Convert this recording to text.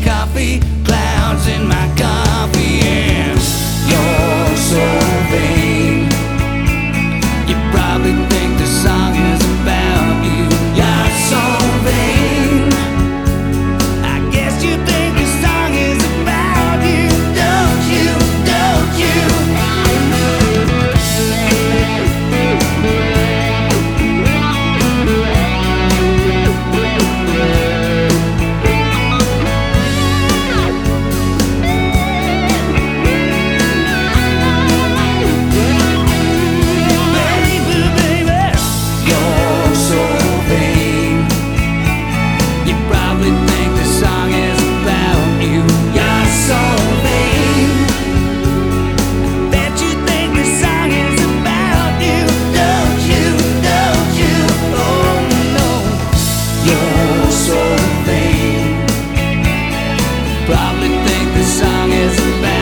coffee, clouds in my coffee, and you're so vain. You probably think the song is about you. You're so vain. I guess you think the song is about you, don't you? Don't you? Probably think the song is about